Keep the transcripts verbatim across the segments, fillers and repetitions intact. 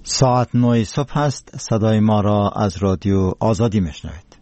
ساعت نه صبح است. صدای ما را از رادیو آزادی میشنوید.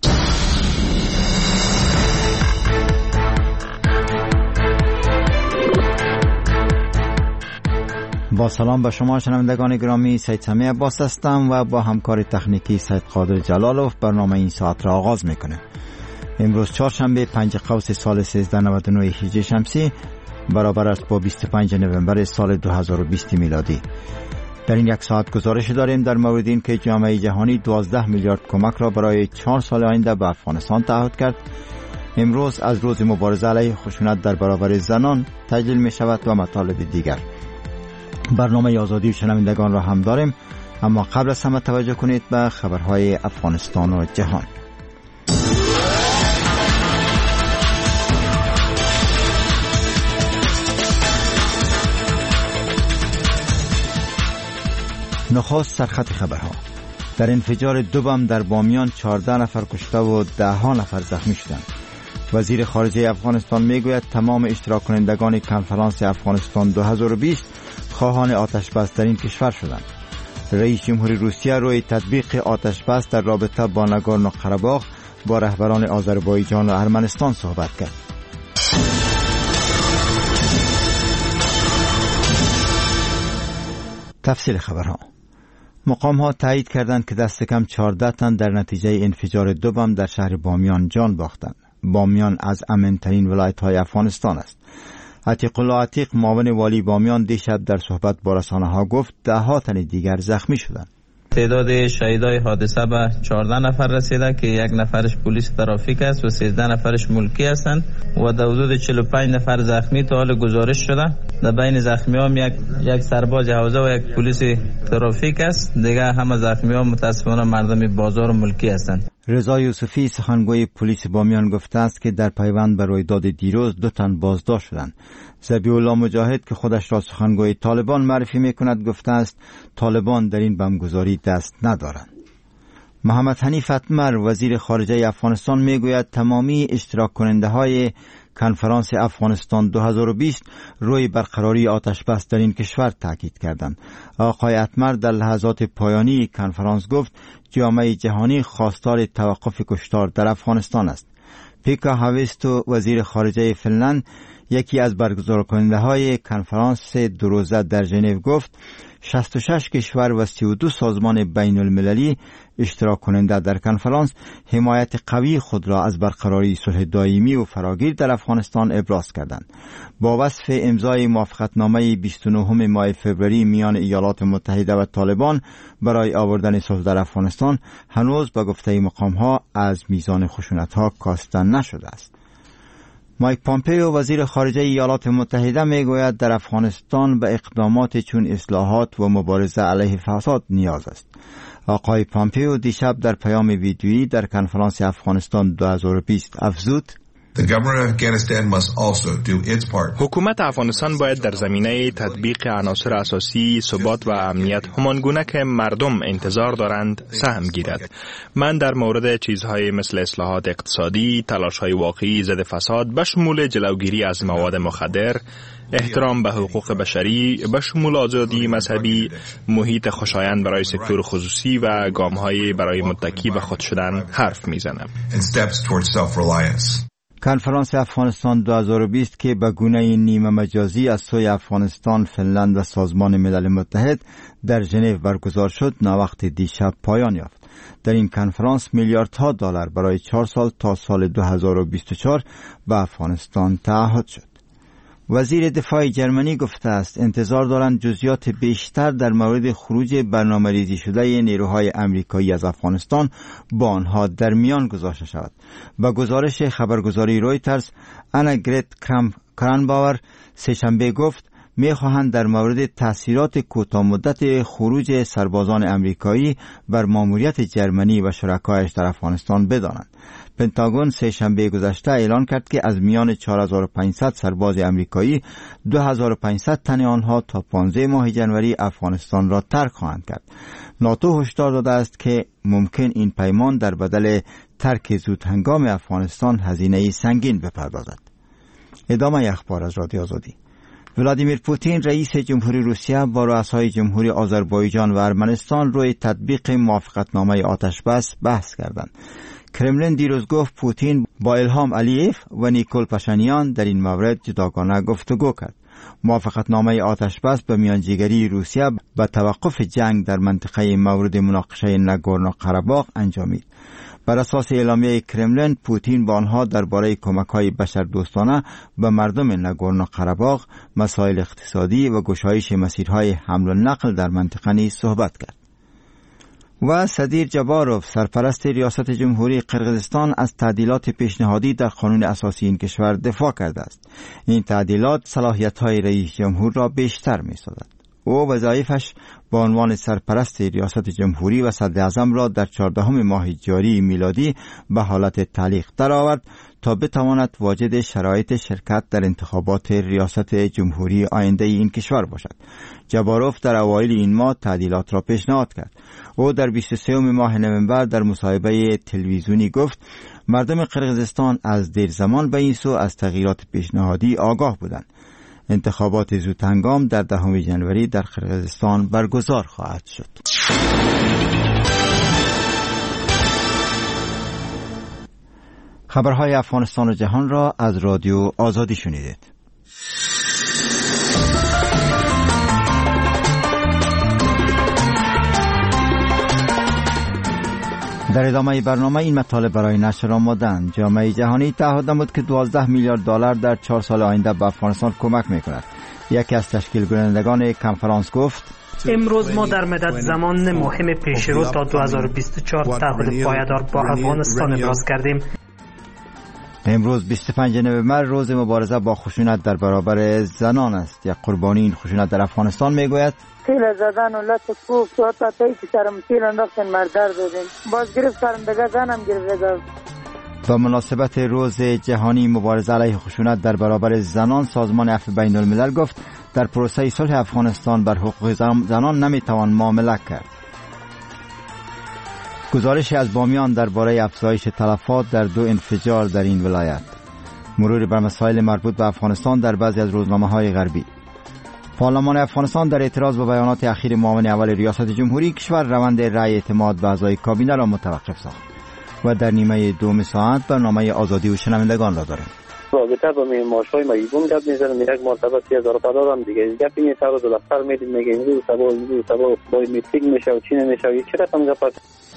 با سلام به شما شنوندگان گرامی، سید سمیع عباس هستم و با همکار تکنیکی سید قادر جلالوف برنامه این ساعت را آغاز میکنیم. امروز چهارشنبه پنج قوس سال سیزده نود و نه هجری شمسی برابر است با بیست و پنج نوامبر سال دو هزار و بیست میلادی. در این یک ساعت گزارش داریم در مورد این که جامعه جهانی دوازده میلیارد کمک را برای چهار سال آینده به افغانستان تعهد کرد. امروز از روز مبارزه علیه خشونت در برابر زنان تجلیل می شود و مطالب دیگر. برنامه آزادی شنوندگان را هم داریم، اما قبل از همه توجه کنید به خبرهای افغانستان و جهان. نخست سرخط خبرها. در انفجار دو بم در بامیان چهارده نفر کشته و ده ها نفر زخمی شدند. وزیر خارجه افغانستان میگوید تمام اشتراک کنندگان کنفرانس افغانستان دو هزار و بیست خواهان آتش بس در این کشور شدند. رئیس جمهوری روسیه روی تطبیق آتش بس در رابطه با ناگورنو قره‌باغ با رهبران آذربایجان و ارمنستان صحبت کرد. تفصیل خبرها. مقام ها تایید کردند که دست کم چهارده تن در نتیجه انفجار دو بم در شهر بامیان جان باختند. بامیان از امن‌ترین ولایت های افغانستان است. عتیق الله عتیق معاون والی بامیان دیشب در صحبت با رسانه ها گفت ده ها تن دیگر زخمی شدند. تعداد شهیدای حادثه به چهارده نفر رسیده که یک نفرش پلیس ترافیک است و سیزده نفرش ملکی هستند و در حدود چهل و پنج نفر زخمی تا حال گزارش شده. در بین زخمی ها یک یک سرباز حوزه و یک پلیس ترافیک است. دیگه همه زخمی ها متاسفانه مردم بازار و ملکی هستند. رضا یوسفی سخنگوی پلیس بامیان گفته است که در پیوند به رویداد دیروز دو تن بازداشت شدند. ذبیح الله مجاهد که خودش را سخنگوی طالبان معرفی میکند گفته است طالبان در این بمبگذاری دست ندارند. محمد حنیف اتمر وزیر خارجه افغانستان میگوید تمامی اشتراک کننده های کنفرانس افغانستان دو هزار و بیست روی برقراری آتش بس در این کشور تاکید کردند. آقای اتمر در لحظات پایانی کنفرانس گفت جامعه جهانی خواستار توقف کشتار در افغانستان است. پیکا هاویستو وزیر خارجه فنلند یکی از برگزار کننده های کنفرانس دو روزه در ژنو گفت شصت و شش کشور و سی و دو سازمان بین المللی اشتراک کننده در کنفرانس حمایت قوی خود را از برقراری صلح دائمی و فراگیر در افغانستان ابراز کردند. با وصف امضای موافقتنامه بیست و نهم ماه فوریه میان ایالات متحده و طالبان برای آوردن صلح در افغانستان هنوز به گفته مقام ها از میزان خشونت ها کاسته نشده است. مایک پامپیو وزیر خارجه ایالات متحده میگوید در افغانستان به اقدامات چون اصلاحات و مبارزه علیه فساد نیاز است. آقای پامپیو دیشب در پیام ویدیویی در کنفرانس افغانستان دو هزار و بیست افزود حکومت افغانستان باید در زمینه تطبیق عناصر اساسی ثبات و امنیت همانگونه که مردم انتظار دارند سهم گیرد. من در مورد چیزهای مثل اصلاحات اقتصادی، تلاش‌های واقعی ضد فساد به شمول جلوگیری از مواد مخدر، احترام به حقوق بشری به شمول آزادی مذهبی، محیط خوشایند برای سکتور خصوصی و گام‌های برای متکی به خود شدن حرف می‌زنم. کنفرانس افغانستان دو هزار و بیست که به گونه نیمه مجازی از سوی افغانستان، فنلند و سازمان ملل متحد در ژنو برگزار شد ناوقت دیشب پایان یافت. در این کنفرانس میلیاردها دلار برای چهار سال تا سال دو هزار و بیست و چهار به افغانستان تعهد شد. وزیر دفاع جرمنی گفته است انتظار دارند جزئیات بیشتر در مورد خروج برنامه‌ریزی شده نیروهای آمریکایی از افغانستان با آنها در میان گذاشته شود. با گزارش خبرگزاری رویترز، آنا گرت کرانباور سه‌شنبه گفت می‌خواهند در مورد تأثیرات کوتاه مدت خروج سربازان آمریکایی بر ماموریت جرمنی و شرکایش در افغانستان بدانند. پنتاگون سه شنبه گذشته اعلان کرد که از میان چهار هزار و پانصد سرباز آمریکایی دو هزار و پانصد تن آنها تا پانزده ماه جنوری افغانستان را ترک خواهند کرد. ناتو هشدار داده است که ممکن این پیمان در بدل ترک زود هنگام افغانستان هزینه سنگین بپردازد. ادامه اخبار از رادیو آزادی. ولادیمیر پوتین رئیس جمهوری روسیه با رؤسای جمهوری آذربایجان و ارمنستان روی تطبیق موافقتنامه آتش بس بحث کردند. کرملین دیروز گفت پوتین با ایلهام علییف و نیکول پاشینیان در این مورد جداگانه گفتگو کرد. موافقتنامه آتش بس به میانجیگری روسیه به توقف جنگ در منطقه مورد مناقشه ناگورنو قره‌باغ انجامید. بر اساس اعلامیه کرملین، پوتین با آنها درباره کمک‌های بشردوستانه به مردم ناگورنو قره‌باغ، مسائل اقتصادی و گشایش مسیرهای حمل و نقل در منطقه نیز صحبت کرد. و صدیر جباروف، سرپرست ریاست جمهوری قرقیزستان، از تعدیلات پیشنهادی در قانون اساسی این کشور دفاع کرده است. این تعدیلات صلاحیت‌های رئیس جمهور را بیشتر می‌سازد. او وظایفش به عنوان سرپرست ریاست جمهوری و صدر اعظم را در چهاردهم ماه جاری میلادی به حالت تعلیق درآورد تا بتواند واجد شرایط شرکت در انتخابات ریاست جمهوری آینده این کشور باشد. جباروف در اوایل این ماه تعدیلات را پیشنهاد کرد. او در بیست و سوم ماه نوامبر در مصاحبه تلویزیونی گفت مردم قرقیزستان از دیر زمان به این سو از تغییرات پیشنهادی آگاه بودند. انتخابات زودهنگام در دهم ژانویه در قرقیزستان برگزار خواهد شد. خبرهای افغانستان و جهان را از رادیو آزادی شنیدید. در ادامه برنامه این مطالب برای نشر آمادند. جامعه جهانی تعهد نمود که دوازده میلیارد دلار در چهار سال آینده به افغانستان کمک میکند. یکی از تشکیل کنندگان کنفرانس گفت امروز ما در مدت زمان مهم پیشرو تا دو هزار و بیست و چهار تعهد پایدار با افغانستان ابراز کردیم. امروز بیست و پنجم نوامبر روز مبارزه با خشونت در برابر زنان است. یک قربانی این خشونت در افغانستان میگوید تیل زدن و لط کوف تو تا تایی که سرم تیل انداختن مردر دادن باز گرفت سرم دگه زنم گرفت. با مناسبت روز جهانی مبارزه علیه خشونت در برابر زنان، سازمان عفو بین الملل گفت در پروسه صلح افغانستان بر حقوق زنان نمیتوان معامله کرد. گزارشی از بامیان درباره افزایش تلفات در دو انفجار در این ولایت. مرور بر مسائل مربوط به افغانستان در بعضی از روزنامه‌های غربی. پارلمان افغانستان در اعتراض به بیانات اخیر معاون اول ریاست جمهوری کشور روند رأی اعتماد به اعضای کابینه را متوقف ساخت. و در نیمه دوم ساعت برنامه آزادی و شنوندگان را داریم. رابطه با معاش‌های مایگون گپ می‌زنم، یک مرتبه سی هزار دادم دیگه. گپ این سر دو دفتر میدید میگه این سبا این سبا با میتیک میشه و چی نمیشه. یک چرا هم گپ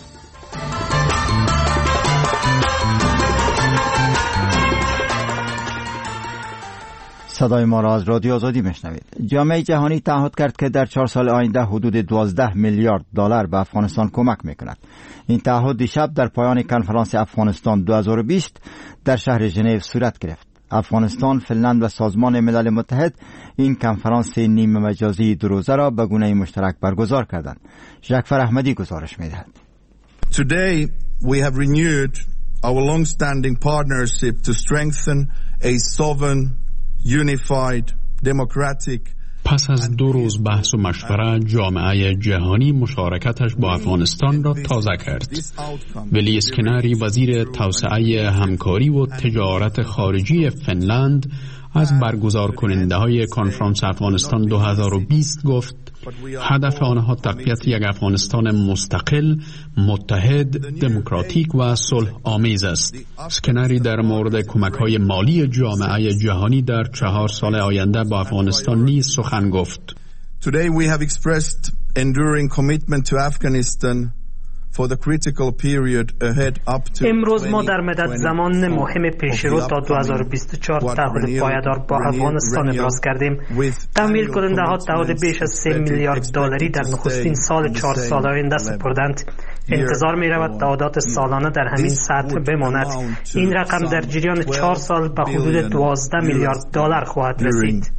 صدای ما را از رادیو آزادی میشنوید. جامعه جهانی تعهد کرد که در چهار سال آینده حدود دوازده میلیارد دلار به افغانستان کمک میکند. این تعهد دیشب در پایان کنفرانس افغانستان دو هزار و بیست در شهر ژنو صورت گرفت. افغانستان، فنلند و سازمان ملل متحد این کنفرانس نیمه مجازی دو روزه را به گونه مشترک برگزار کردند. جعفر احمدی گزارش میدهد. Today we have renewed our long-standing partnership to strengthen a sovereign, unified, democratic. پس از دو روز بحث و مشوره، جامعه جهانی مشارکتش با افغانستان را تازه کرد. ولی اسکنری، وزیر توسعه همکاری و تجارت خارجی فنلند، از برگزار کننده های کنفرانس افغانستان دو هزار و بیست گفت هدف آنها تقویت یک افغانستان مستقل، متحد، دموکراتیک و صلح آمیز است. اسکنری در مورد کمک‌های مالی جامعه جهانی در چهار سال آینده با افغانستان نیز سخن گفت. Today we have expressed enduring commitment to Afghanistan for the critical period ahead up to امروز ما در مدت زمان مهم پیشرو تا دو هزار و بیست و چهار تعهد پایدار با افغانستان ابراز کردیم. تمویل کننده ها تعهد بیش از سه میلیارد دلاری در نخستین سال چهار سال آینده سپردند. انتظار می رود تعهدات سالانه در همین سطح بماند. این رقم در جریان چهار سال به حدود دوازده میلیارد دلار خواهد رسید.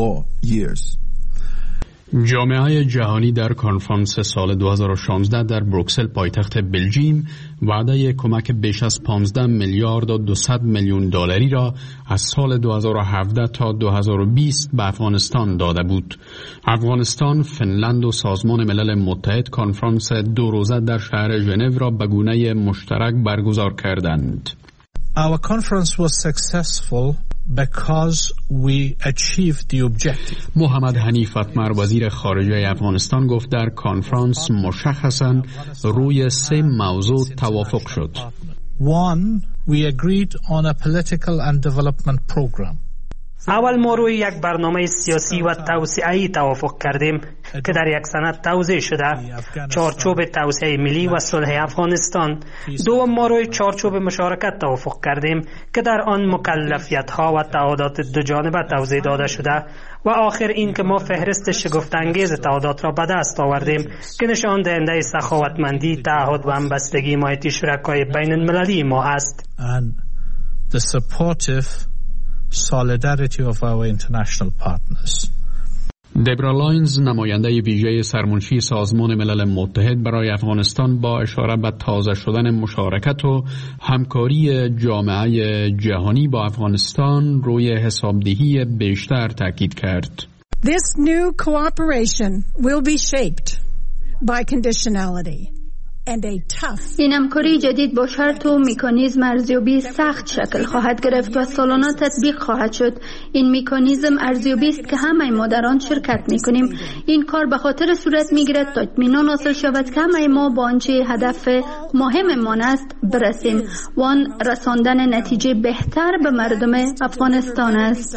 جامعه جهانی در کنفرانس سال دو هزار و شانزده در بروکسل پایتخت بلژیم وعده کمک بیش از پانزده میلیارد و دویست میلیون دلاری را از سال دو هزار و هفده تا دو هزار و بیست به افغانستان داده بود. افغانستان، فنلند و سازمان ملل متحد کنفرانس دو روزه در شهر ژنو را به گونه مشترک برگزار کردند. Our conference was successful because we achieved the objective. محمد حنیف اتمر وزیر خارجه افغانستان گفت در کنفرانس مشخصاً روی سه موضوع توافق شد. One, we agreed on a political and development program. اول ما روی یک برنامه سیاسی و توسعه‌ای توافق کردیم که در یک سند توضیح شده، چارچوب توسعه ملی و صلح افغانستان. دوم، ما روی چارچوب مشارکت توافق کردیم که در آن مکلفیت‌ها و تعهدات دو جانبه توضیح داده شده و آخر این که ما فهرست شگفت‌انگیز تعهدات را به دست آوردیم که نشان دهنده سخاوتمندی، تعهد و همبستگی حمایتی شرکای بین المللی ما است. And the supportive solidarity of our international partners. دبرا لاینز نماینده ویژه سرمنشی سازمان ملل متحد برای افغانستان با اشاره به تازه شدن مشارکت و همکاری جامعه جهانی با افغانستان روی حسابدهی بیشتر تاکید کرد. This new cooperation will be shaped by conditionality. این همکاری جدید با شرط و مکانیزم ارزیابی سخت شکل خواهد گرفت و سالانه تطبیق خواهد شد. این مکانیزم ارزیابی است که همه ما در آن شرکت میکنیم. این کار به خاطر صورت میگیرد تا اطمینان حاصل شود که همه ما با آنچه هدف مهممان است برسیم و آن رساندن نتیجه بهتر به مردم افغانستان است.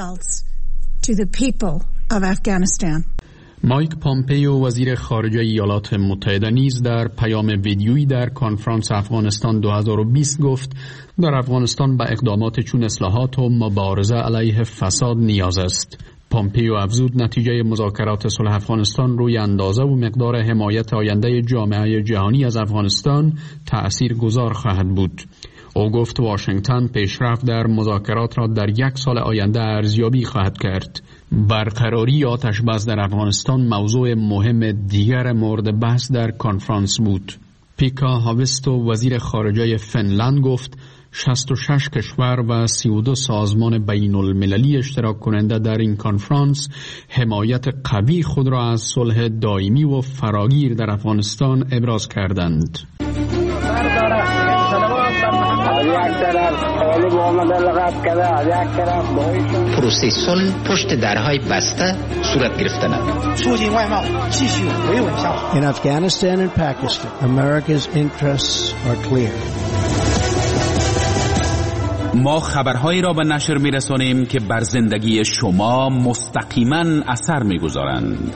مایک پامپیو وزیر خارجه ایالات متحده نیز در پیام ویدیویی در کنفرانس افغانستان دو هزار و بیست گفت در افغانستان به اقدامات چون اصلاحات و مبارزه علیه فساد نیاز است. پامپیو افزود نتیجه مذاکرات صلح افغانستان روی اندازه و مقدار حمایت آینده جامعه جهانی از افغانستان تأثیر گذار خواهد بود. او گفت واشنگتن پیشرفت در مذاکرات را در یک سال آینده ارزیابی خواهد کرد. برقراری آتش بس در افغانستان موضوع مهم دیگر مورد بحث در کنفرانس بود. پیکا هاوستو وزیر خارجه فنلند گفت شصت و شش کشور و سی و دو سازمان بین المللی اشتراک کننده در این کنفرانس حمایت قوی خود را از صلح دائمی و فراگیر در افغانستان ابراز کردند. پروسه صلح پشت درهای بسته صورت گرفتند. In Afghanistan and Pakistan, America's interests are clear. ما خبرهایی را به نشر می‌رسانیم که بر زندگی شما مستقیما اثر می‌گذارند.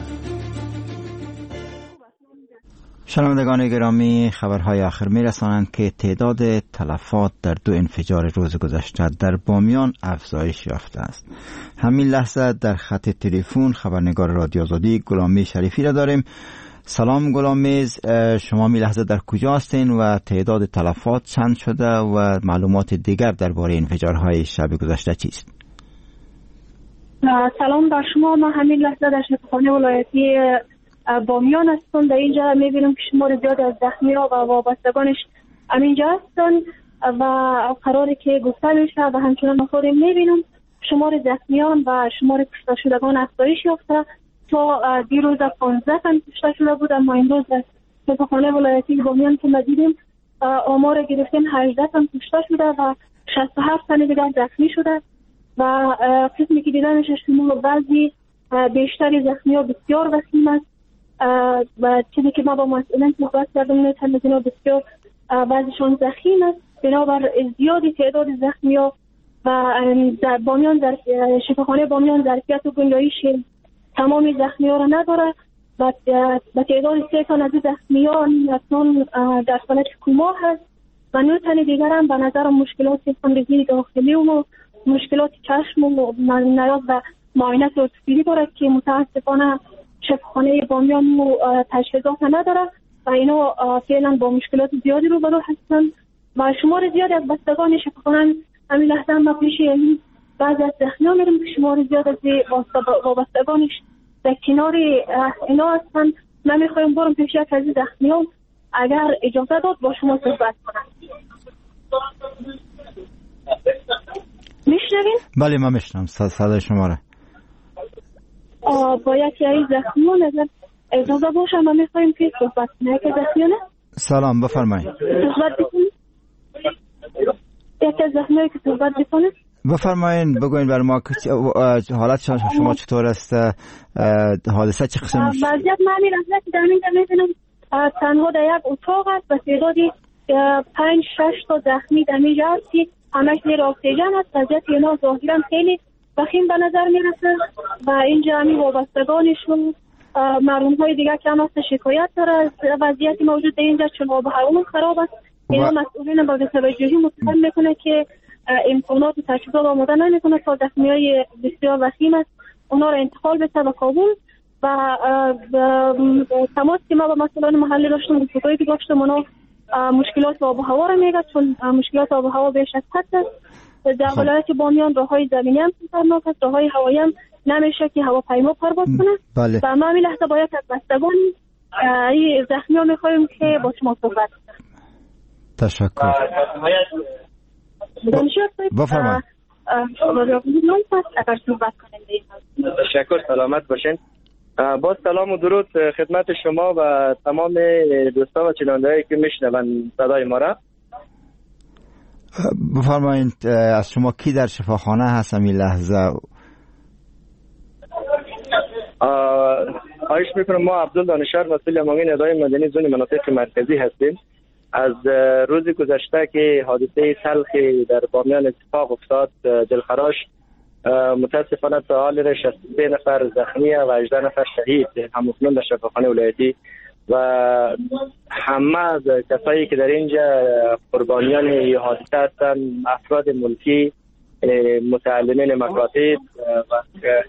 شنوندگان گرامی، خبرهای آخر می‌رسانند که تعداد تلفات در دو انفجار روز گذشته در بامیان افزایش یافته است. همین لحظه در خط تلفن خبرنگار رادیو آزادی غلامی شریفی را داریم. سلام غلامیز، شما می لحظه در کجا هستین و تعداد تلفات چند شده و معلومات دیگر درباره انفجارهای شب گذشته چیست؟ سلام بر شما. ما همین لحظه در شفاخانه ولایتی بامیان هستم. در اینجا می بینم که شمار زیاد از زخمی‌ها و وابستگانش همینجا هستن و قراره که گفته میشه و همچنان مخوریم می بینم شمار زخمیان و شمار کشته شدگان افزایش یافته. تا دیروز پانزده تن کشته شده بود، اما این روز در شفاخانه ولایتی بامیان که ما دیدیم آمار گرفتیم هجده تن کشته شده و شصت و هفت تن دیگر زخمی شده و قسمی که دیدنش شما بعضی بیشتری زخمی ها بسیار وسیم است و چیزی که ما با مسئولین صحبت کردیم نیتن از اینا بسیار بعضیشان زخیم است. بنابر زیادی تعداد زخمی ها و در بامیان در شفاخانه بامیان ظرفیت و گنجایش تمامی زخمی ها را نداره و به تعداد سه تن از زخمی ها اکنون در حالت کما هست و نه تن دیگر هم به نظر مشکلات خونریزی داخلی و مشکلات چشم و نیاز و معاینت ارتوپدی دارد که متاسفانه شفاخانه بامیان تجهیزات نداره و اینا فعلا با مشکلات زیادی روبرو هستن و شمار زیادی از بستگان شفاخانه همین لحظه ما پیش بعضی از زخمی ها میریم که شمار زیاد از وابستگانش در کنار اینا هستن. من میخوایم برم پیش یک از زخمی ها اگر اجازه داد با شما صحبت کنم. میشنوین؟ بله من میشنم صدای شما را. با یکی از زخمی ها نظر اجازه باشه من میخوایم که صحبت کنم. یکی از زخمی ها نه؟ سلام بفرمایید. صحبت بکنیم؟ یکی از زخمی ها که صحبت بکنیم؟ بفرمایین بگوین بر ما حالت شما چطور است؟ حادثه چه قسم؟ وضعیت معمول است که در اینجا می‌بینم تنها در یک اتاق است و تعدادی پنج شش تا زخمی در اینجا است که همش زیر اکسیژن است. وضعیت اینا ظاهراً خیلی وخیم به نظر میرسه و اینجا همین وابستگانشون مردم های دیگه که هم هست شکایت داره از وضعیتی موجود در اینجا، چون آب و هوا خراب است. اینا مسئولین با توجهی متهم میکنه که امکانات و تجهیزات آماده نمیکنه تا زخمی های بسیار وخیم است اونا را انتقال بده به کابل. و تماس که ما با مسئولان محلی داشتم، گفتگویی که داشتم، اونا مشکلات آب و هوا را میگه، چون مشکلات آب و هوا بیش از حد است. در ولایت بامیان راههای زمینی هم خطرناک است، راههای هوایی هم نمیشه که هواپیما پرواز کنه. بله. و ما همین لحظه باید از بستگان این زخمی ها میخوایم که با شما صحبت کنیم. تشکر. بفرمایید. تشکر، سلامت باشین. با سلام و درود خدمت شما و تمام دوستا و چناندهایی که میشنون صدای ما را. بفرمایید از شما کی در شفاخانه هست همین لحظه؟ آیش میکنم ما عبدال دانشور مسئول امامین اداره مدنی زون مناطق مرکزی هستیم. از روز گذشته که حادثه تلخی در بامیان اتفاق افتاد دلخراش، متاسفانه تا حال را شصت و سه نفر زخمی و هجده نفر شهید همکنون در شفاخانه ولایتی و همه از کسایی که در اینجا قربانیان این حادثه هستند افراد ملکی، متعلمین مکاتب و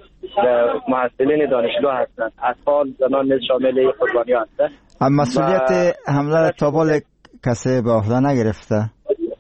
محصلین دانشگاه هستند. اطفال، زنان نیز شامل این قربانیان هستند. مسئولیت حمله را تا بال کسی به عهده نگرفته؟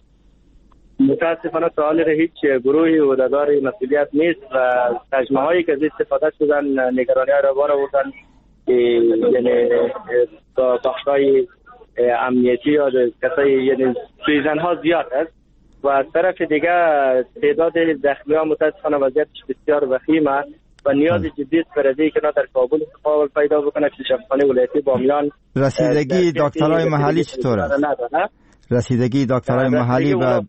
متاسفانه تا حال هیچ گروهی عهده‌دار مسئولیت نیست و تجمع هایی که از استفاده شدن نگرانی ها را بار آوردن، یعنی بخش‌های امنیتی یا کسایی، یعنی سویزن ها زیاد است و از طرف دیگه تعداد زخمی ها متاسفانه وضعیتش بسیار وخیم است و نیاز جدی است برای که در کابل تحول پیدا بکنه که شفاخانه ولایتی بامیان. رسیدگی دکترای محلی چطور است؟ رسیدگی دکترای محلی و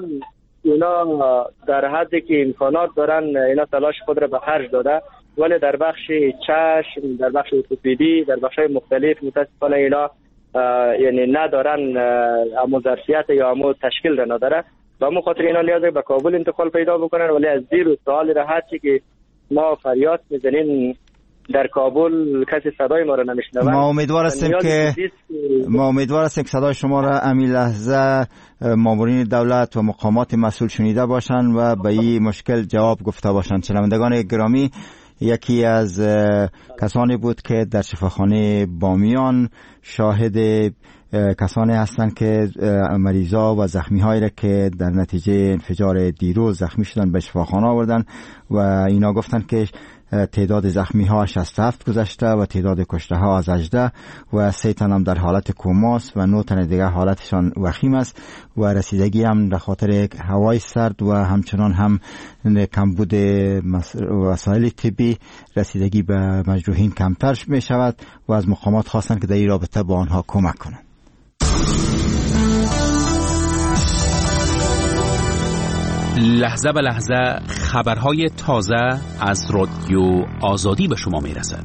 اونا در حدی که امکانات دارن اینا تلاش خود را به خرج داده، ولی در بخش چشم، در بخش ارتوپدی، در بخش‌های مختلف متاسفانه اینا یعنی ندارن امو ظرفیت یا امو تشکیل را نداره و امو خاطر اینا نیاز به کابل انتقال پیدا بکنن. ولی از زیر و سوال راحتی که ما فریاد میزنیم در کابل کسی صدای ما را نمیشنوه. ما امیدوار هستیم که ما امیدوار هستیم که صدای شما را همین لحظه مامورین دولت و مقامات مسئول شنیده باشند و به این مشکل جواب گفته باشند. شنوندگان گرامی، یکی از کسانی بود که در شفاخانه بامیان شاهد کسانی هستند که مریضا و زخمی هایی را که در نتیجه انفجار دیروز زخمی شدن به شفاخانه آوردن و اینا گفتند که تعداد زخمی ها شصت و هفت گذشته و تعداد کشته ها از هجده و سه تن هم در حالت کوماست و نه تن دیگه حالتشان وخیم است و رسیدگی هم در خاطر هوای سرد و همچنان هم کمبود وسایل طبی رسیدگی به مجروحین کمتر می شود و از مقامات خواستند که در این رابطه با آنها کمک کنند. لحظه به لحظه خبرهای تازه از رادیو آزادی به شما می رسد.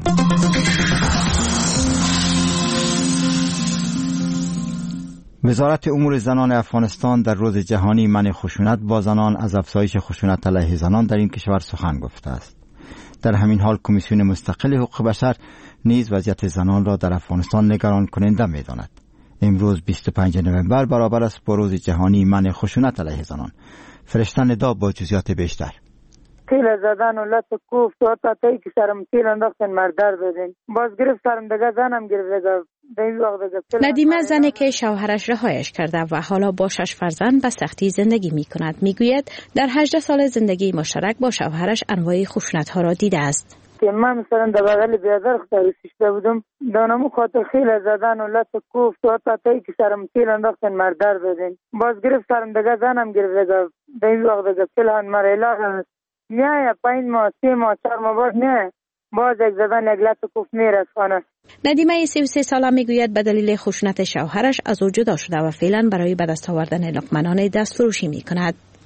وزارت امور زنان افغانستان در روز جهانی منع خشونت با زنان از افزایش خشونت علیه زنان در این کشور سخن گفته است. در همین حال کمیسیون مستقل حقوق بشر نیز وضعیت زنان را در افغانستان نگران کننده می داند. امروز بیست و پنجم نوامبر برابر است با روز جهانی منع خشونت علیه زنان. فرشته ندا با جزئیات بیشتر. تیل زدن و لط کوفت و تایی که سرم تیل انداختن مردر دادن. باز گرفت سرم دیگه زنم گرفت دیگه. ندیمه زنی که شوهرش رهایش کرده و حالا با شش فرزند به سختی زندگی می کند می گوید در هجده سال زندگی مشترک با شوهرش انواع خشونت ها را دیده است. که من مثلا در بغل بیادر خطاریشته بودم دانمو خاطر خیل زدن و لط کوفت و تایی که سرم تیل انداختن مردر دادن. باز گرفت سرم دیگه زنم گرفت دیگه وقت دیگه فلان مرحله نه یا پنج ماه سه ماه چهار ماه بعد نه باز یک زدن یک لط کوفت میرسانه. ندیمه سی و سه ساله میگوید به دلیل خشونت شوهرش از او جدا شده و فعلا برای به دست آوردن لقمه‌نان دستفروشی میکند.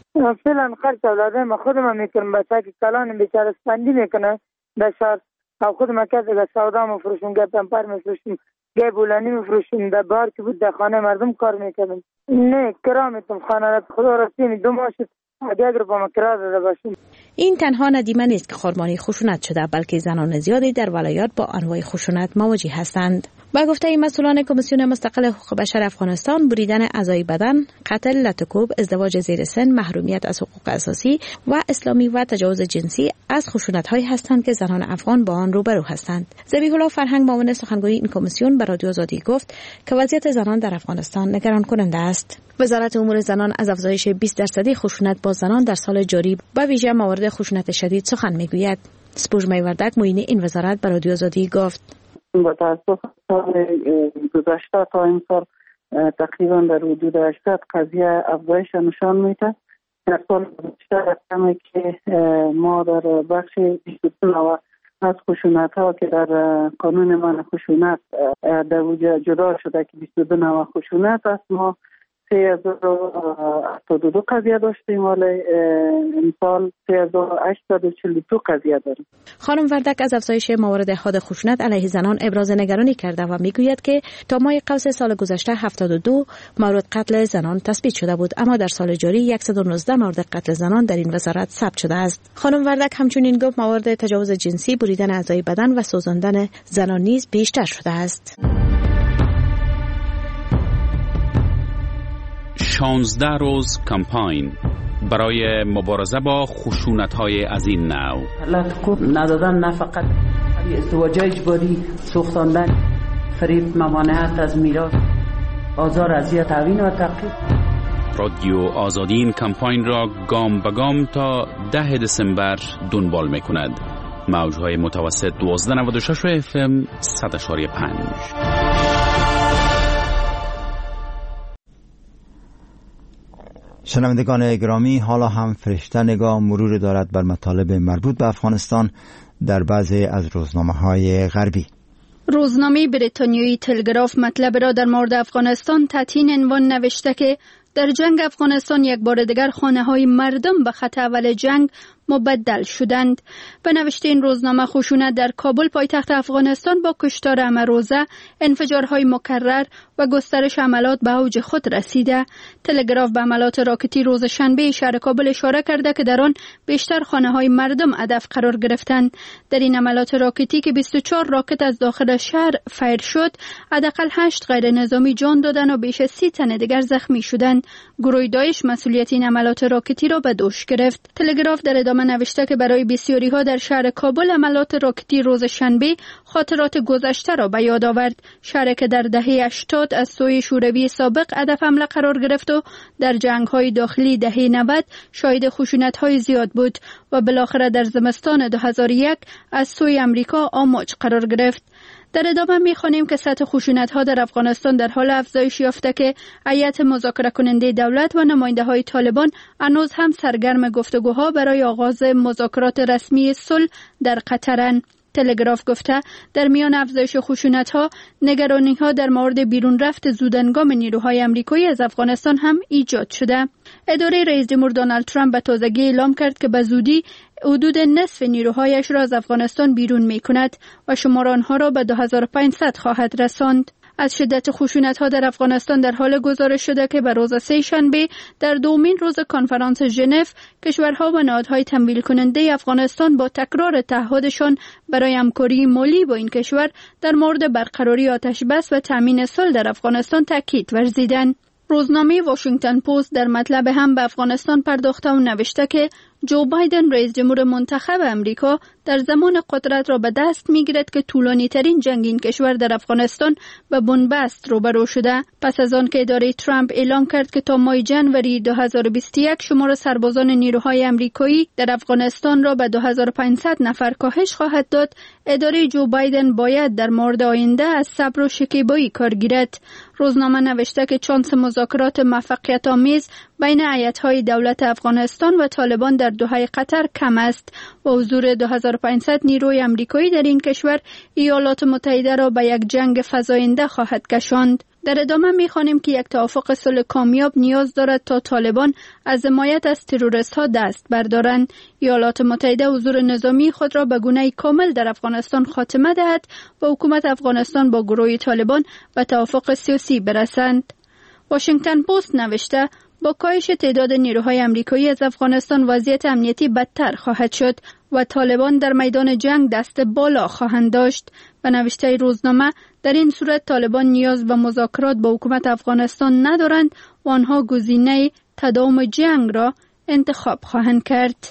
فعلا خرچ اولاده ما خودم میکنم، بچه که کلان بیچاره سپندی میکنه در شهر، او خودم که از سودا مفروشم، گه پمپر مفروشم، گه بولانی مفروشم، در بار که بود در خانه مردم کار میکردم. نه کرا میتونم خانه را خدا راستی دو ماه شد اگر با ما کرا داده باشم. این تنها ندیمه نیست که خرمانی خشونت شده، بلکه زنان زیادی در ولایات با انواع خشونت مواجه هستند. با گفته مسئولان کمیسیون مستقل حقوق بشر افغانستان، بریدن اعضای بدن، قتل، لطکوب، ازدواج زیر سن، محرومیت از حقوق اساسی و اسلامی و تجاوز جنسی از خشونت‌هایی هستند که زنان افغان با آن روبرو هستند. ذبیح الله فرهنگ، معاون سخنگوی این کمیسیون، به رادیو آزادی گفت که وضعیت زنان در افغانستان نگران کننده است. وزارت امور زنان از افزایش بیست درصدی خشونت با زنان در سال جاری به ویژه موارد خشونت شدید سخن میگوید. سپوږمۍ وردک، معین این وزارت، به رادیو آزادی گفت با تاسف سال گذشته تا این سال تقریبا در حدود هشتصد قضیه افزایش نشان میده. در سال گذشته رقمی که ما در بخش بیست و دو از خشونت ها که در قانون من خشونت در وجود جدا شده که بیست و دو نوع خشونت است، ما سه هزار و هفتاد و دو قضیه داشتیم، ولی امسال سه هزار و هشتصد و چهل و دو قضیه داریم. خانم وردک از افزایش موارد حاد خشونت علیه زنان ابراز نگرانی کرده و میگوید که تا ماه قوس سال گذشته هفتاد و دو مورد قتل زنان تثبیت شده بود، اما در سال جاری صد و نوزده مورد قتل زنان در این وزارت ثبت شده است. خانم وردک همچنین گفت موارد تجاوز جنسی، بریدن اعضای بدن و سوزاندن زنان نیز بیشتر شده است. شانزده روز کمپاین برای مبارزه با خشونت‌های از این نوع. لطکوب ندادن، نه فقط ازدواج اجباری، سوختاندن، فریب، ممانعت از میراث، آزار، اذیت، توهین و تعقیب. رادیو آزادی این کمپاین را گام به گام تا ده دسامبر دنبال می‌کند. موج‌های متوسط دوازده و نود و شش اف ام صد و پنج. شنوندگان گرامی، حالا هم فرشته نگاه مرور دارد بر مطالب مربوط به افغانستان در بعضی از روزنامه‌های غربی. روزنامه بریتانیایی تلگراف مطلب را در مورد افغانستان تحت این عنوان نوشته که در جنگ افغانستان یک بار دیگر خانه‌های مردم به خط اول جنگ مبدل شدند. به نوشته این روزنامه، خشونت در کابل پایتخت افغانستان با کشتار امروزه، انفجارهای مکرر و گسترش حملات به اوج خود رسیده. تلگراف به حملات راکتی روز شنبه شهر کابل اشاره کرده که در آن بیشتر خانه‌های مردم هدف قرار گرفتند. در این حملات راکتی که بیست و چهار راکت از داخل شهر فایر شد، حداقل هشت غیر نظامی جان دادند و بیش از سی تن دیگر زخمی شدند. گروه داعش مسئولیت این حملات راکتی را به دوش گرفت. تلگراف در ادامه نوشته که برای بسیاری ها در شهر کابل حملات راکتی روز شنبه خاطرات گذشته را به یاد آورد. شهری که در دهه هشتاد از سوی شوروی سابق هدف حمله قرار گرفت و در جنگ های داخلی دهه نود شاهد خشونت های زیاد بود و بالاخره در زمستان دو هزار و یک از سوی امریکا آماج قرار گرفت. در ادامه می‌خوانیم که سطح خشونت‌ها در افغانستان در حال افزایش یافته که هیئت مذاکره کننده دولت و نماینده‌های طالبان هنوز هم سرگرم گفتگوها برای آغاز مذاکرات رسمی صلح در قطرند. تلگراف گفته در میان افزایش خشونت‌ها، نگرانی‌ها در مورد بیرون رفت زودهنگام نیروهای آمریکایی از افغانستان هم ایجاد شده. اداره رئیس جمهور دونالد ترامپ به تازگی اعلام کرد که به زودی حدود نصف نیروهایش را از افغانستان بیرون می‌کند و شمار آنها را به دو هزار و پانصد خواهد رساند. از شدت خشونت‌ها در افغانستان در حال گزارش شده که به روز سه شنبه در دومین روز کنفرانس ژنو، کشورها و نهادهای تمویل کننده افغانستان با تکرار تعهدشان برای همکاری مالی با این کشور در مورد برقراری آتش‌بس و تامین صلح در افغانستان تاکید ورزیدند. روزنامه واشنگتن پست در مطلب هم به افغانستان پرداخته و نوشته که جو بایدن رئیس جمهور منتخب امریکا در زمان قدرت را به دست می‌گیرد که طولانی ترین جنگ این کشور در افغانستان به بنبست روبرو شده. پس از آن که اداره ترامپ اعلام کرد که تا ماه ژانویه دو هزار و بیست و یک شمار سربازان نیروهای آمریکایی در افغانستان را به دو هزار و پانصد نفر کاهش خواهد داد، اداره جو بایدن باید در مورد آینده از صبر و شکیبایی کار گیرد. روزنامه نوشته که چانس مذاکرات موفقیت آمیز بین هیئت‌های دولت افغانستان و طالبان در دوحه قطر کم است و حضور دو هزار و پانصد نیروی آمریکایی در این کشور ایالات متحده را به یک جنگ فزاینده خواهد کشاند. در ادامه می‌خوانیم که یک توافق صلح کامیاب نیاز دارد تا طالبان از حمایت از تروریست‌ها دست بردارند. ایالات متحده حضور نظامی خود را به گونه‌ای کامل در افغانستان خاتمه دهد و حکومت افغانستان با گروه طالبان به توافق سیاسی برسند. واشنگتن پست نوشته با کاهش تعداد نیروهای امریکایی از افغانستان وضعیت امنیتی بدتر خواهد شد و طالبان در میدان جنگ دست بالا خواهند داشت. به نوشته روزنامه در این صورت طالبان نیاز به مذاکرات با حکومت افغانستان ندارند و آنها گزینه تداوم جنگ را انتخاب خواهند کرد.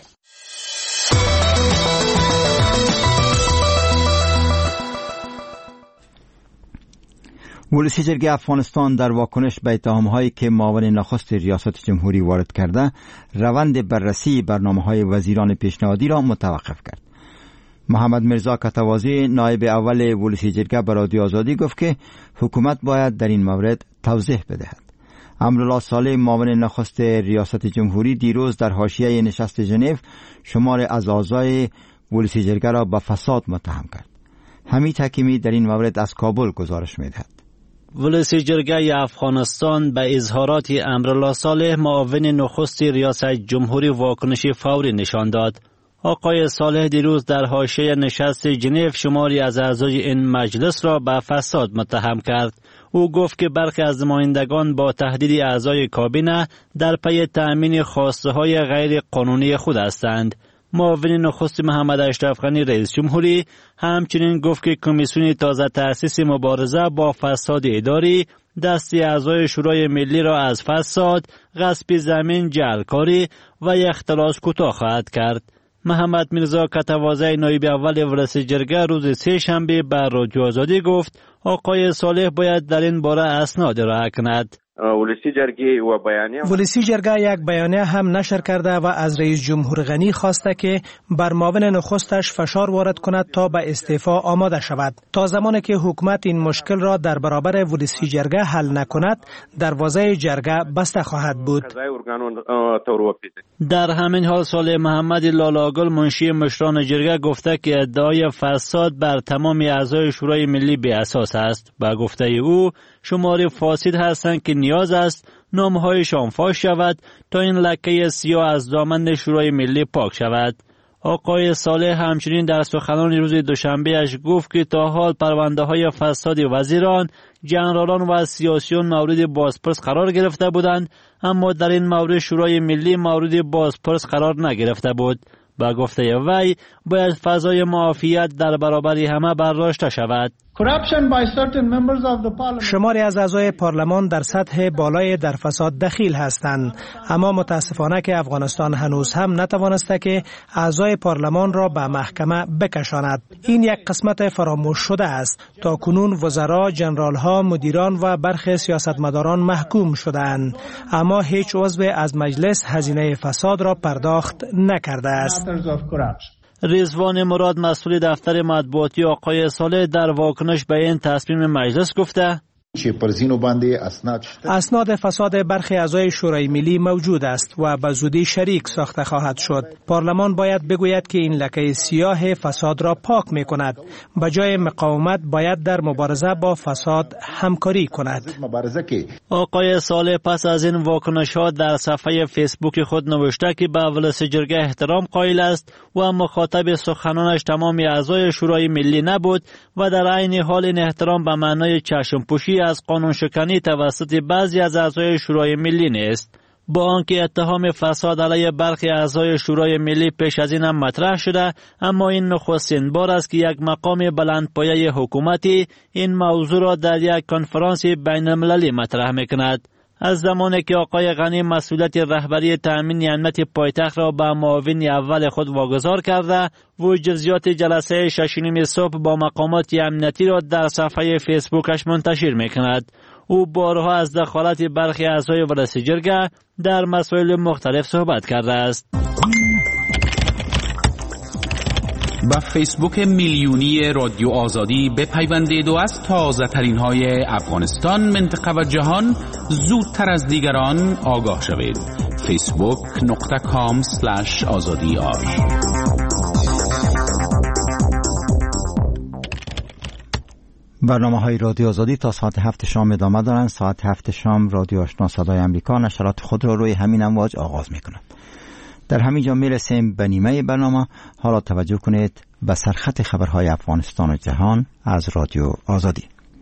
ولسی جرگه افغانستان در واکنش به اتهام‌هایی که معاون نخست ریاست جمهوری وارد کرده، روند بررسی برنامه‌های وزیران پیشنهادی را متوقف کرد. محمد مرزا کتوازی نایب اول ولسی جرگه به رادیو آزادی گفت که حکومت باید در این مورد توضیح بدهد. امرالله صالح معاون نخست ریاست جمهوری دیروز در حاشیه نشست ژنو شمار از اعضای ولسی جرگه را به فساد متهم کرد. حمید حکیمی در این مورد از کابل گزارش می‌دهد. ولسی جرگه افغانستان به اظهارات امرالله صالح معاون نخست ریاست جمهوری واکنش فوری نشان داد. آقای صالح دیروز در حاشیه نشست ژنو شماری از اعضای این مجلس را به فساد متهم کرد. او گفت که برخی از نمایندگان با تهدید اعضای کابینه در پی تأمین خواسته های غیر قانونی خود هستند. معاون نخست محمد اشرف غنی رئیس جمهوری همچنین گفت که کمیسیون تازه تأسیس مبارزه با فساد اداری دستی اعضای شورای ملی را از فساد، غصب زمین، جعلکاری و اختلاس کوتاه خواهد کرد. محمد مرزا کتوازی نایب اول ولسی جرگه روز سه شنبه بر رادیو آزادی گفت آقای صالح باید در این باره اسناد ارائه کند. ولسی جرگه و بیانیه ولسی جرگه یک بیانیه هم نشر کرده و از رئیس جمهور غنی خواسته که بر معاون نخستش فشار وارد کند تا به استعفا آماده شود. تا زمانی که حکومت این مشکل را در برابر ولسی جرگه حل نکند، دروازه جرگه بسته خواهد بود. در همین حال صالح محمد لالاگل منشی مشران جرگه گفته که ادعای فساد بر تمام اعضای شورای ملی بی اساس است. با گفته او شماری فاسد هستند که نیاز است نامهایشان فاش شود تا این لکه سیاه از دامن شورای ملی پاک شود. آقای صالح همچنین در سخنان روز دوشنبه اش گفت که تا حال پرونده های فساد وزیران، جنرالان و سیاسیون مورد بازپرس قرار گرفته بودند، اما در این مورد شورای ملی مورد بازپرس قرار نگرفته بود. با گفته وی باید فضای معافیت در برابر همه برداشته شود. شماری از اعضای پارلمان در سطح بالای در فساد دخیل هستند، اما متاسفانه که افغانستان هنوز هم نتوانسته که اعضای پارلمان را به محکمه بکشاند. این یک قسمت فراموش شده است. تا کنون وزرا، جنرال‌ها، مدیران و برخی سیاستمداران محکوم شدند، اما هیچ عضو از مجلس هزینه فساد را پرداخت نکرده است. رضوان مراد مسئول دفتر مطبوعاتی آقای صالح در واکنش به این تصمیم مجلس گفته اسناد فساد برخی اعضای شورای ملی موجود است و به زودی شریک ساخته خواهد شد. پارلمان باید بگوید که این لکه سیاه فساد را پاک می کند. به جای مقاومت باید در مبارزه با فساد همکاری کند. آقای صالح پس از این واکنش ها در صفحه فیسبوک خود نوشته که به ولسی جرگه احترام قائل است و مخاطب سخنانش تمام اعضای شورای ملی نبود و در عین حال این احترام به معنای چشم پوشی از قانون شکنی توسط بعضی از اعضای شورای ملی نیست. با آنکه اتهام فساد علیه برخی اعضای شورای ملی پیش از این هم مطرح شده، اما این نخستین بار است که یک مقام بلندپایه حکومتی این موضوع را در یک کنفرانس بین المللی مطرح میکند. از زمانی که آقای غنی مسئولیت رهبری تأمین امنیت پایتخت را به معاون اول خود واگذار کرده و جزئیات جلسه شش و نیم صبح با مقامات امنیتی را در صفحه فیسبوکش منتشر میکند. او بارها از دخالت برخی اعضای ولسی جرگه در مسائل مختلف صحبت کرده است. با فیسبوک میلیونی رادیو آزادی بپیوندید و از تازه ترین های افغانستان، منطقه و جهان زودتر از دیگران آگاه شوید. فیسبوک نقطه کام سلش آزادی آر. برنامه های رادیو آزادی تا ساعت هفت شام ادامه دارند. ساعت هفت شام رادیو آشنا صدای امریکا نشرات خود را روی همین امواج آغاز می کند. در همین جا می رسیم به نیمه برنامه. حالا توجه کنید به سرخط خبرهای افغانستان و جهان از رادیو آزادی.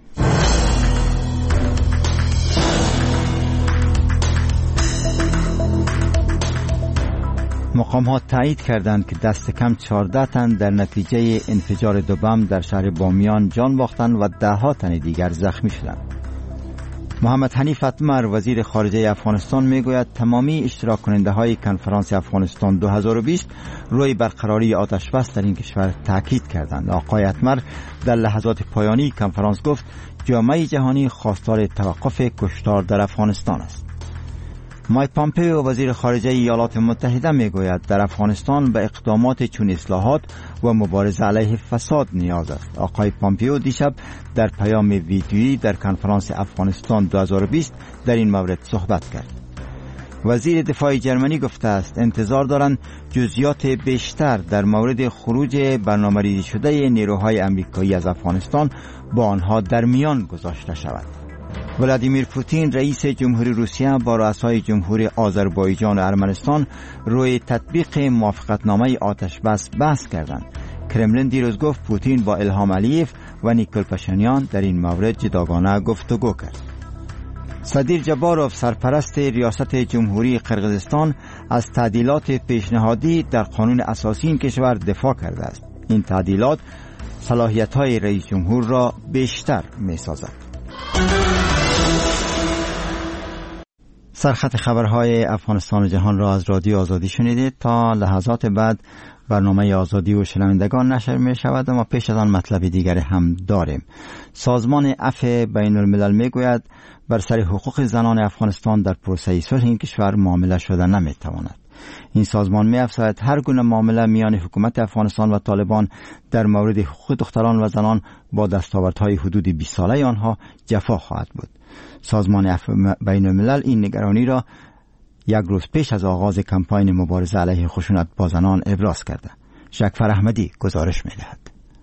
مقامات تایید کردند که دست کم چهارده تن در نتیجه انفجار دو بم در شهر بامیان جان باختند و ده ها تن دیگر زخمی شدند. محمد حنیف اتمر وزیر خارجه افغانستان میگوید تمامی اشتراک کننده های کنفرانس افغانستان دو هزار و بیست روی برقراری آتش بس در این کشور تاکید کردند. آقای اتمر در لحظات پایانی کنفرانس گفت جامعه جهانی خواستار توقف کشتار در افغانستان است. مایک پامپئو وزیر خارجه ایالات متحده میگوید در افغانستان به اقدامات چون اصلاحات و مبارزه علیه فساد نیاز است. آقای پامپئو دیشب در پیام ویدیویی در کنفرانس افغانستان دو هزار و بیست در این مورد صحبت کرد. وزیر دفاع جرمنی گفته است انتظار دارند جزئیات بیشتر در مورد خروج برنامه‌ریزی شده نیروهای آمریکایی از افغانستان با آنها در میان گذاشته شود. ولادیمیر پوتین رئیس جمهوری روسیه با رؤسای جمهوری آذربایجان و ارمنستان روی تطبیق موافقتنامه آتش بس بحث کردند. کرملین دیروز گفت پوتین با الهام علیف و نیکول پاشینیان در این مورد جداگانه گفتگو کرد. صدیر جباروف سرپرست ریاست جمهوری قرقیزستان از تعدیلات پیشنهادی در قانون اساسی این کشور دفاع کرده است. این تعدیلات صلاحیت‌های رئیس جمهور را بیشتر می‌سازد. سرخط خبرهای افغانستان و جهان را از رادیو آزادی شنیدید. تا لحظات بعد برنامه آزادی و شنوندگان نشر می شود، اما پیش از آن مطلب دیگر هم داریم. سازمان عفو بین الملل می گوید بر سر حقوق زنان افغانستان در پروسه صلح این کشور معامله شده نمی تواند. این سازمان می افزاید هر گونه معامله میان حکومت افغانستان و طالبان در مورد حقوق دختران و زنان با دستاوردهای حدود بیست ساله آنها جفا خواهد بود. سازمان عفو بین الملل این نگرانی را یک روز پیش از آغاز کمپاین مبارزه علیه خشونت با زنان ابراز کرده. شکفر احمدی گزارش می دهد.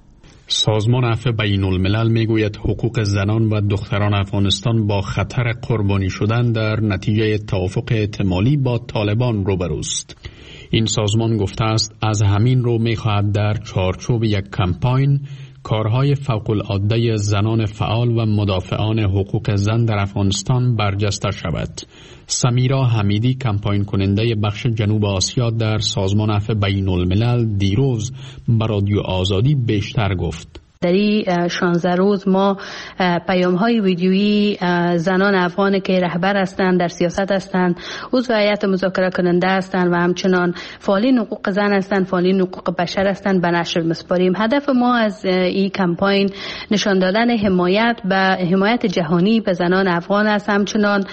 سازمان عفو بین الملل می گوید حقوق زنان و دختران افغانستان با خطر قربانی شدن در نتیجه توافق احتمالی با طالبان روبروست. این سازمان گفته است از همین رو می خواهد در چارچوب یک کمپاین کارهای فوق العاده زنان فعال و مدافعان حقوق زن در افغانستان برجسته شود. سمیرا حمیدی کمپاین کننده بخش جنوب آسیا در سازمان عفو بین الملل دیروز به رادیو آزادی بیشتر گفت. در این شانزده روز ما پیام های ویدیویی زنان افغان که رهبر هستند، در سیاست هستند، عضو هیئت مذاکره کننده هستند و همچنان فعالین حقوق زن هستند، فعالین حقوق بشر هستند به نشر مسپاریم. هدف ما از این کمپاین نشان دادن حمایت به حمایت جهانی به زنان افغان است، همچنان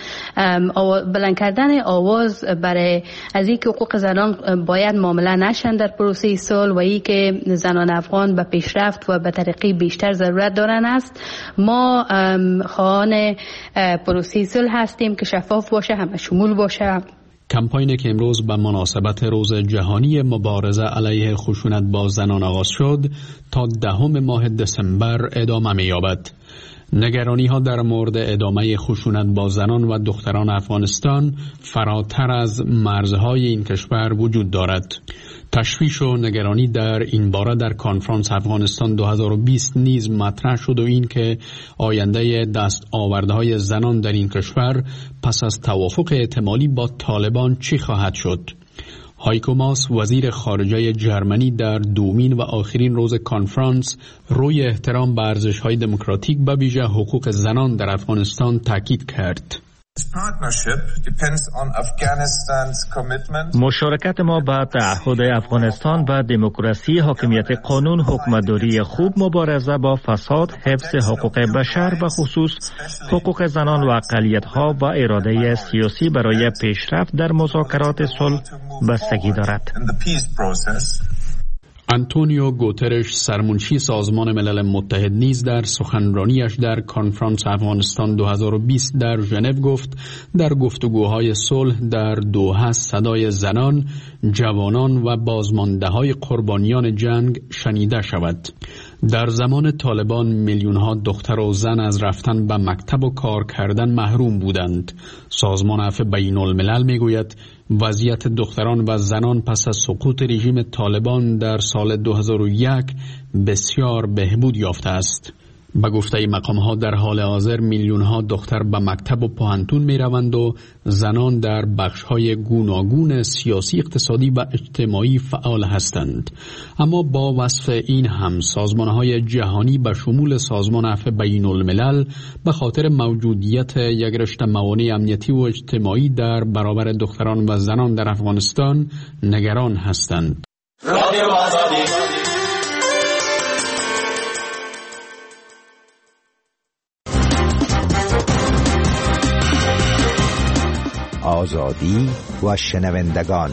بلند کردن آواز برای از اینکه حقوق زنان باید معامله نشن در پروسه صلح و اینکه زنان افغان به پیشرفت و به طریق بیشتر ضرورت دارن است. ما خواهان پروسه صلح هستیم که شفاف باشه، همه شمول باشه. کمپاینی که امروز به مناسبت روز جهانی مبارزه علیه خشونت با زنان آغاز شد تا دهم ماه دسامبر ادامه می‌یابد. نگرانی ها در مورد ادامه خشونت با زنان و دختران افغانستان فراتر از مرزهای این کشور وجود دارد. تشویش و نگرانی در این باره در کنفرانس افغانستان دو هزار و بیست نیز مطرح شد و این که آینده دستاوردهای زنان در این کشور پس از توافق احتمالی با طالبان چی خواهد شد. هایکو ماس وزیر خارجه جرمنی در دومین و آخرین روز کنفرانس روی احترام به ارزش‌های دموکراتیک به ویژه حقوق زنان در افغانستان تاکید کرد. مشارکت ما به تعهد افغانستان به دموکراسی، حاکمیت قانون، حکومتداری خوب، مبارزه با فساد، حفظ حقوق بشر و خصوص حقوق زنان و اقلیت‌ها و اراده سیاسی برای پیشرفت در مذاکرات صلح بستگی دارد. آنتونیو گوترش سرمنشی سازمان ملل متحد نیز در سخنرانیش در کنفرانس افغانستان دو هزار و بیست در ژنو گفت در گفتگوهای صلح در دوحه صدای زنان، جوانان و بازمانده‌های قربانیان جنگ شنیده شود. در زمان طالبان میلیون ها دختر و زن از رفتن به مکتب و کار کردن محروم بودند. سازمان عفو بین الملل میگوید وضعیت دختران و زنان پس از سقوط رژیم طالبان در سال دو هزار و یک بسیار بهبود یافته است. به گفته مقام ها در حال حاضر میلیون ها دختر به مکتب و پانتون می روند و زنان در بخش های گوناگون سیاسی، اقتصادی و اجتماعی فعال هستند. اما با وصف این هم سازمان های جهانی به شمول سازمان عفو بین الملل به خاطر موجودیت یک رشته موانع امنیتی و اجتماعی در برابر دختران و زنان در افغانستان نگران هستند. رادیو آزادی آزادی و شنوندگان.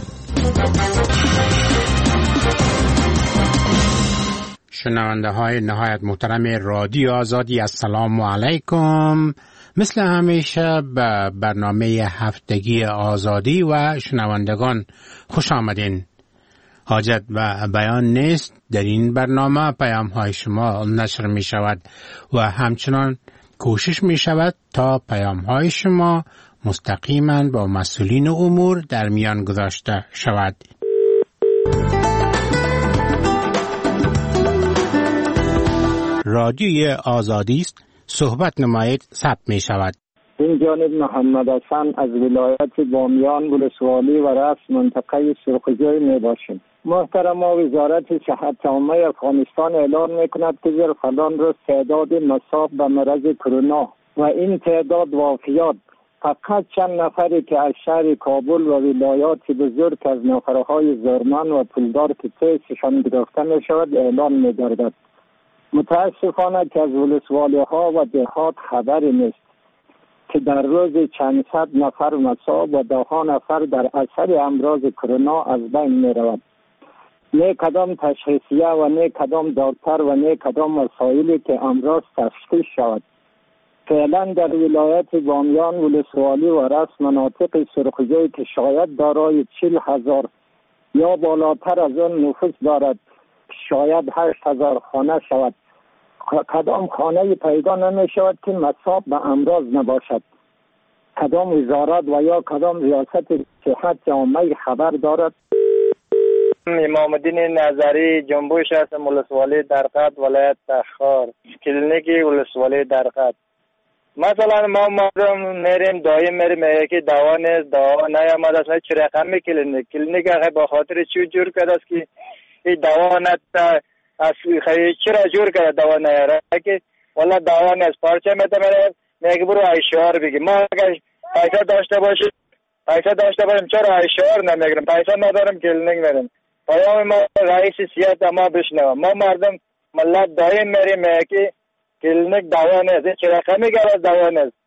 شنونده های نهایت محترم رادیو آزادی، السلام علیکم. مثل همیشه به برنامه هفتگی آزادی و شنوندگان خوش آمدین. حاجت و بیان نیست، در این برنامه پیام های شما نشر می شود و همچنان کوشش می شود تا پیام های شما مستقیما با مسئولین امور در میان گذاشته شود. رادیوی آزادی است، صحبت نمایید، ثبت می شود. این جانب محمد حسن از ولایت بامیان ولسوالی و رأس منطقه سرخجوی می باشیم. محترم وزارت صحت عامه افغانستان اعلان می کند که زلفلان روز تعداد مصاب به مرض کرونا و این تعداد وفیات فقط چند نفری که از شهر کابل و ولایات بزرگ از نفرهای زرمن و پولدار که تیسشان گرفته می شود اعلان می گردد. متاسفانه که از ولسوالی ها و دهات خبری نیست که در روز چند صد نفر مصاب و ده ها نفر در اثر امراض کرونا از بین می رود. نه کدام تشخیصیه و نه کدام دکتر و نه کدام مسائلی که امراض تشخیص شود. فعلا در ولایت بامیان ولسوالی و رأس مناطق سرخجوی که شاید دارای چل هزار یا بالاتر از آن نفوس دارد، شاید هشت هزار خانه شود، کدام خانه پیدا نمی شود که مصاب به امراض نباشد. کدام وزارت و یا کدام ریاست صحت عامه خبر دارد؟ امام الدین نظری جنبوی شهر ولسوالی درقد ولایت تخار کلینیکی ولسوالی درقد. مثلا ما مردم میریم دایم میریم میگه که دوا نیست، دوا نیامده است. چه رقم کلینیک کلینیک آخه با خاطر چی جور کرده است که این دوا نت از خیلی چرا جور کرده دوا نیاره که والا دوا نیست پارچه میته میره میگه برو اشعار بگی. ما اگر پیسه داشته باشیم پیسه داشته باشیم چرا اشعار نمیگیریم؟ پیسه نداریم کلینیک میریم. پیام ما رئیس سیاست ما بشنوه. ما مردم ملت دایم میریم میگه که کلینیک دوا نیست. چه رقمی گره دوا نیست؟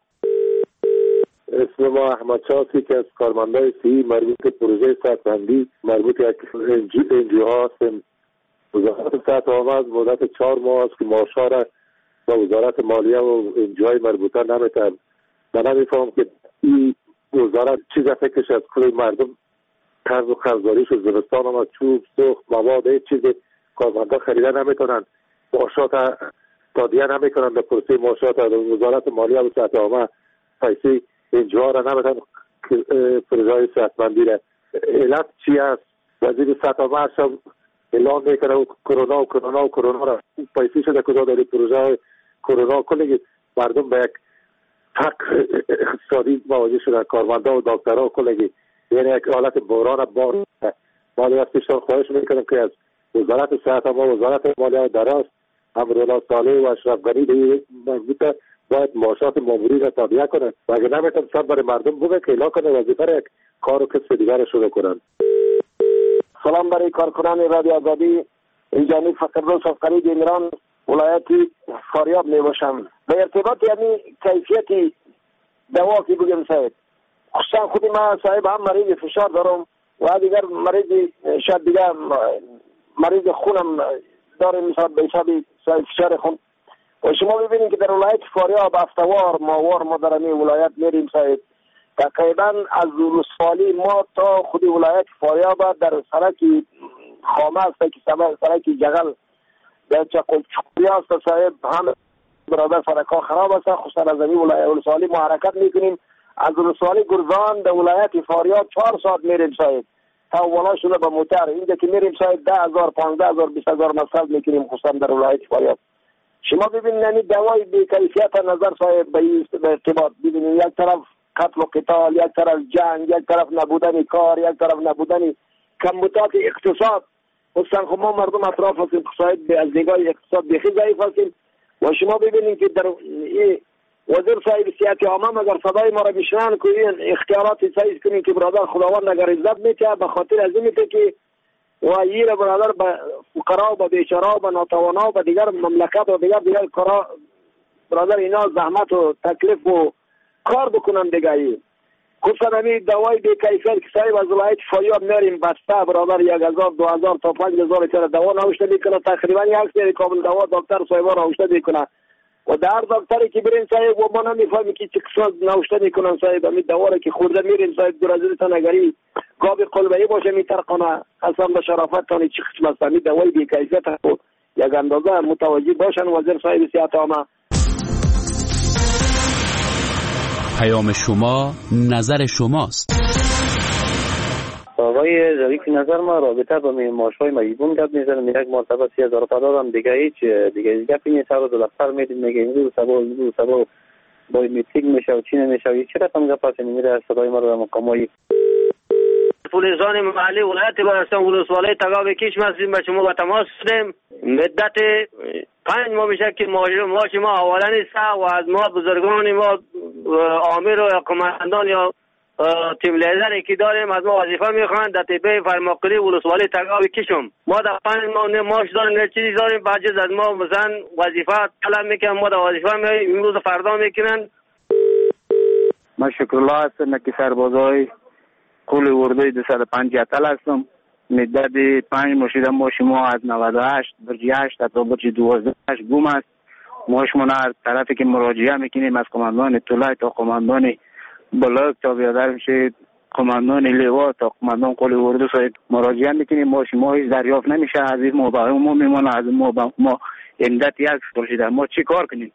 اسم ما احمد شاسی که از کارمندای سی مربوط به پروژه صحتمندی مربوط به انجیو ها هستیم. وزارت صحت عامه از مدت چهار ماه است که معاشها را با وزارت مالیه و انجیوهای مربوطه نمیتن. من نمیفهم که این وزارت چیز فکرش از کل مردم قرض و قرضداریش و زمستان هم چوب سوخت مواد هیچ چیز کارمندا خریده نمیتونن، معاشات تادیه نمیکنن به پروسه معاشات. وزارت مالیه و صحت عامه پیسه انجیوها را نمیتن پروژه صحتمندی را. علت چی است؟ وزیر صحت عامه اصلا اعلان میکنه کرونا و کرونا و کرونا را پیسه شده کجا داری پروژه کرونا. کلی مردم به یک فقر اقتصادی مواجه شدن، کارمندا و دکترها کلی یعنی یک حالت بحران بار. مالی از پیشتان خواهش میکنم که از وزارت صحت عامه و وزارت مالیه دراست امرالله صالح و اشرف غنی به مربوطه باید معاشات مامورین را تادیه کنند و اگر نمیتون سب برای مردم بوده که اعلان کنه وظیفه را یک کار و کسب دیگر شروع کنند. سلام برای کارکنان رادیو آزادی. اینجانی فقیرروز از قریب ایران ولایت فاریاب می باشم. به ارتباط یعنی کیفیت دوا که بگم صاحب اصلا خودی ما صاحب هم مریض فشار دارم و دیگر مریض شاید دیگر مریض خونم داره مثلا به حساب فشار خون. و شما ببینید که در ولایت فاریاب هفته‌وار ماهوار ما در این ولایت میریم صاحب. تقریبا از ولسوالی ما تا خود ولایت فاریاب در سرک خامه است که سرک جغل در چقل چقلی است صاحب هم برادر فرکا خراب است. خصوصا از این ولسوالی ما حرکت میکنیم از ولسوالی گرزان در ولایت فاریاب چهار ساعت میریم صاحب تا والا شده به موتر. اینجا که میریم صاحب ده هزار پانزده هزار بیست هزار مصرف میکنیم خصوصا در ولایت فاریاب. شما ببینید یعنی دوای بی کیفیت نظر صاحب به ارتباط ببینید یک طرف قتل و قتال، یک طرف جنگ، یک طرف نبودن کار، یک طرف نبودن کمبودات اقتصاد. خصوصا خب ما مردم اطراف هستیم صاحب از نگاه اقتصاد بخی ضعیف هستیم و شما ببینید که در وزیر صاحب سیاحت عامه اگر صدای ما را بشنن کنین اختیارات سایز کنین که برادر خداوند اگر عزت میته به خاطر از اینه که و یه برادر به فقرا و به بیچارا و به ناتوانا و به دیگر مملکت و دیگر دیگر کارا برادر اینا زحمت و تکلیف و کار بکنن دیگه. خصوصا همین دوای بی کیفیت که صاحب از ولایت فاریاب میریم بسته برادر یک هزار دو هزار تا پنج هزار چرا دوا نوشته میکنه تقریبا یک سری کامل دوا دکتر صاحبا نوشته میکنه و در دکتری که بریم صاحب و ما نمیفهمیم که چه قسمت نوشته میکنن صاحب همین دوا را که خورده میریم صاحب درازی تنگری گاب قلبی باشه میترقنه قسم به شرافت تانی چه قسمت همین دوای بی کیفیت خود یک اندازه متوجه باشن وزیر صاحب سیاحت عامه. پیام شما نظر شماست. آقای ظریف نظر ما رابطه با معاش‌های مجبون گپ میزنه. یک مرتبه سی هزار دادم دیگه هیچ دیگه گپی نیست. رو دفتر میدید میگه امروز صبح امروز صبح با میتینگ میشه و چی نمیشه. چه رقم گپ هست میره صدای ما رو در مقامای پلیسان محلی ولایت بلوچستان ولسوالی تگاو کیش مسیم به شما با تماس شدیم. مدت پنج ماه میشه که معاش ما حواله نیست و از ما بزرگان ما آمیر و کماندان یا تیم لیدری که داریم از ما وظیفه میخوان در تیپه فرماقلی ولسوالی تگاو کیشم. ما در پنج ماه نه معاش داریم نه چیزی داریم. بعد از ما مثلا وظیفه طلب میکنن ما در وظیفه میایم امروز فردا میکنن. ما شکرالله هستم که سربازای کل اردوی دویست و پنجاه هستم. مدت پنج ماه شده ما شما از نود و هشت برجی هشت تا برجی دوازده هشت گم است. ما شما هر طرفی که مراجعه میکنیم از کماندان طلای تا کماندان بلاک تا بیادر میشه کماندان لیوا تا کماندان کل اردو صاحب مراجعه میکنیم. ما شما هیچ دریافت نمیشه. از این ما با ما میمونه از ما با ما امدت یک سال شده. ما چی کار کنیم؟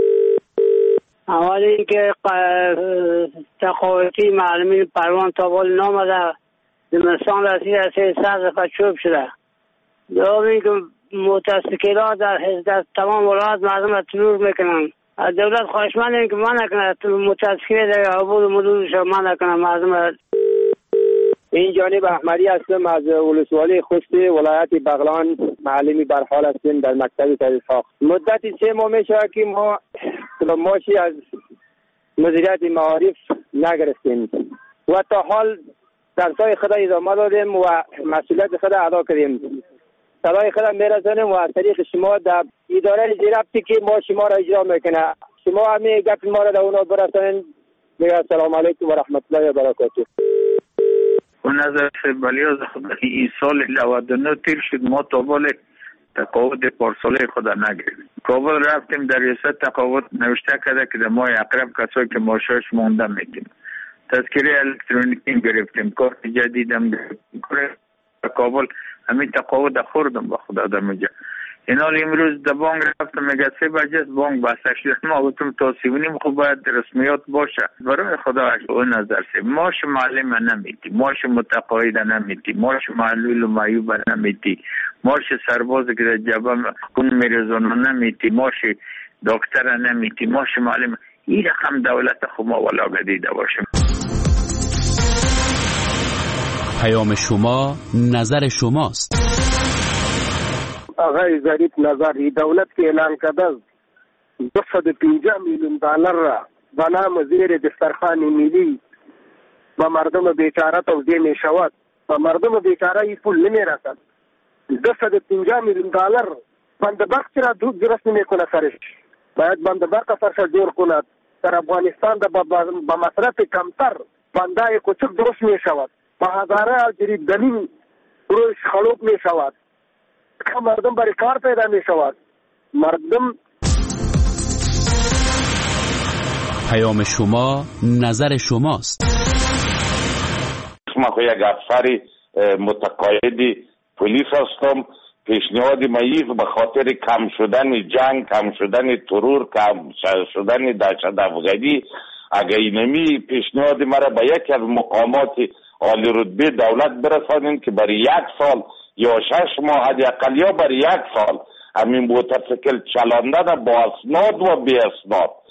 اولی اینکه تقاوتی معلمین پروان تا بال نامده زمستان رسید از سه دفعه چوب شده. دوم اینکه متاسکیلات در حضرت تمام ولایت مردم را ترور میکنن. از دولت خواهشمندیم که من نکنه متاسکیل در عبور مدورش من نکنه مردم را. این جانب احمدی هستم از ولسوالی خوستی ولایت بغلان معلمی برحال هستیم در مکتب تحقیقات. مدتی سه ماه میشه که ما ماشی از مدیریت معارف نگرفتیم و تا حال درسای خود ادامه دادیم و مسئولیت خود ادا کردیم. صدای خود میرسانیم و از طریق شما در اداره زیربطی که ما شما را اجرا میکنه شما همین گپ ما را در اونا برسانید. میگه السلام علیکم و رحمت الله و برکاته. و نظر بلیاز خود این سال نود و نه تیر شد ما تا بال تقاوت پارساله خود نگریم. کابل رفتیم در ریاست تقاوت نوشته کرده که در ماه اقرب کسایی که ماشاش مونده میگیم تذکره الکترونیکی گرفتیم. کارت جدیدم گرفتیم. کابل همین تقاوت خوردم با خدا در میگه. این حال امروز در بانک رفتم میگه سه بجه بانک بسته شده. ما گفتم تا سیونیم خوب باید رسمیات باشه. برای خدا اون نظر سی ماش معلم نمیتی، ماش متقاعد نمیتی، ماش معلول و معیوب نمیتی، ماش سرباز که در جبه خون میرزونه نمیتی، ماش دکتر نمیتی، ماش معلم. این رقم دولت خوب ما ولا دیده باشیم. پیام شما نظر شماست. آقای ظریف نظری دولت که اعلان کرده دویست و پنجاه میلیون دلار را به نام زیر دسترخوان ملی به مردم بیچاره توزیع می شود و مردم بیچاره این پول نمی رسد. دویست و پنجاه میلیون دلار بندبخت را دود درست نمی کنه سرش. باید بندبخت سرش جور کند. در افغانستان با مصرف کمتر بندای کوچک درست می شود. با هزاره الجریب دلیم روش خلوق می شود. مردم برای کار پیدا می شود. مردم. پیام شما نظر شماست. ما خو یک افسر متقاعد پلیس هستم پیشنهاد مایی به خاطر کم شدن جنگ، کم شدن ترور، کم شدن دهشت افغانی، اگر اینمی پیشنهاد مرا به یکی از مقامات عالی رتبه دولت برسانین که برای یک سال یا شش ماه حداقل یا برای یک سال همین موتورسیکل چلاندن با اسناد و بی اسناد